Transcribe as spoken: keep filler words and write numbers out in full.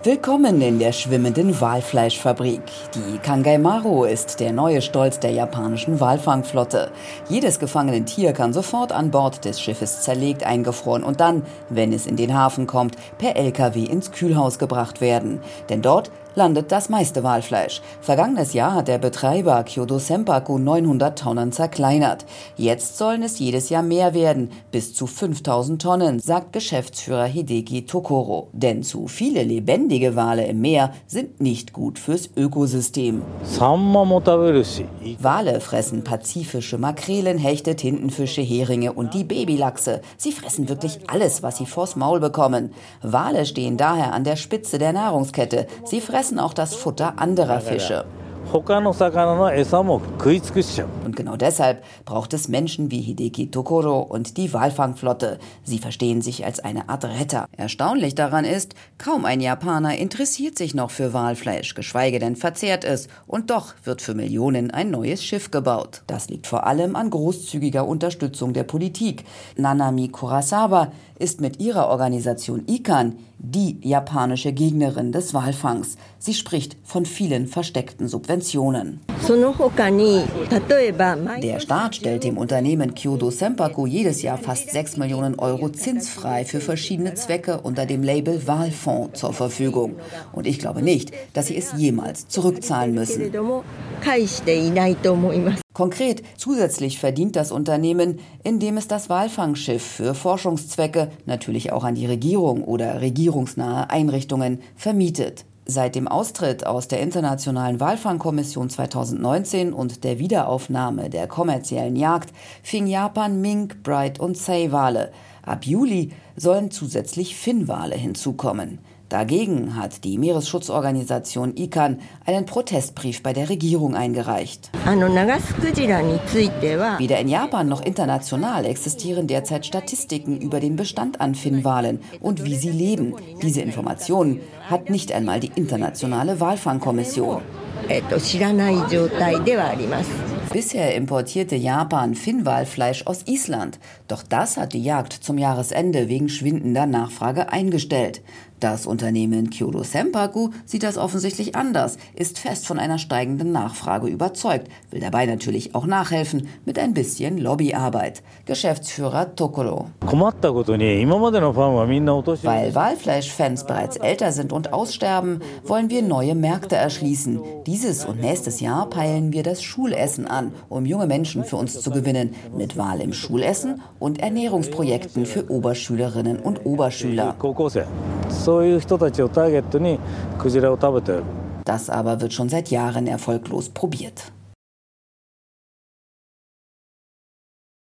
Willkommen in der schwimmenden Walfleischfabrik. Die Kangai Maru ist der neue Stolz der japanischen Walfangflotte. Jedes gefangene Tier kann sofort an Bord des Schiffes zerlegt, eingefroren und dann, wenn es in den Hafen kommt, per L K W ins Kühlhaus gebracht werden. Denn dort landet das meiste Walfleisch. Vergangenes Jahr hat der Betreiber Kyodo Senpaku neunhundert Tonnen zerkleinert. Jetzt sollen es jedes Jahr mehr werden, bis zu fünftausend Tonnen, sagt Geschäftsführer Hideki Tokoro. Denn zu viele lebendige Wale im Meer sind nicht gut fürs Ökosystem. Wale fressen pazifische Makrelen, Hechte, Tintenfische, Heringe und die Babylachse. Sie fressen wirklich alles, was sie vors Maul bekommen. Wale stehen daher an der Spitze der Nahrungskette. Sie fressen auch das Futter anderer Fische. Und genau deshalb braucht es Menschen wie Hideki Tokoro und die Walfangflotte. Sie verstehen sich als eine Art Retter. Erstaunlich daran ist, kaum ein Japaner interessiert sich noch für Walfleisch, geschweige denn verzehrt es. Und doch wird für Millionen ein neues Schiff gebaut. Das liegt vor allem an großzügiger Unterstützung der Politik. Nanami Kurasawa ist mit ihrer Organisation ICAN die japanische Gegnerin des Walfangs. Sie spricht von vielen versteckten Subventionen. Der Staat stellt dem Unternehmen Kyodo Senpaku jedes Jahr fast sechs Millionen Euro zinsfrei für verschiedene Zwecke unter dem Label Walfonds zur Verfügung. Und ich glaube nicht, dass sie es jemals zurückzahlen müssen. Konkret zusätzlich verdient das Unternehmen, indem es das Walfangschiff für Forschungszwecke, natürlich auch an die Regierung oder regierungsnahe Einrichtungen, vermietet. Seit dem Austritt aus der Internationalen Walfangkommission zweitausendneunzehn und der Wiederaufnahme der kommerziellen Jagd fing Japan Mink, Bright und Sei-Wale. Ab Juli sollen zusätzlich Finnwale hinzukommen. Dagegen hat die Meeresschutzorganisation ICAN einen Protestbrief bei der Regierung eingereicht. Weder in Japan noch international existieren derzeit Statistiken über den Bestand an Finnwalen und wie sie leben. Diese Informationen hat nicht einmal die Internationale Walfangkommission. Bisher importierte Japan Finnwalfleisch aus Island. Doch das hat die Jagd zum Jahresende wegen schwindender Nachfrage eingestellt. Das Unternehmen Kyodo Senpaku sieht das offensichtlich anders, ist fest von einer steigenden Nachfrage überzeugt, will dabei natürlich auch nachhelfen mit ein bisschen Lobbyarbeit. Geschäftsführer Tokoro. Weil Walfleischfans bereits älter sind und aussterben, wollen wir neue Märkte erschließen. Dieses und nächstes Jahr peilen wir das Schulessen an, um junge Menschen für uns zu gewinnen, mit Wal im Schulessen und Ernährungsprojekten für Oberschülerinnen und Oberschüler. Das aber wird schon seit Jahren erfolglos probiert.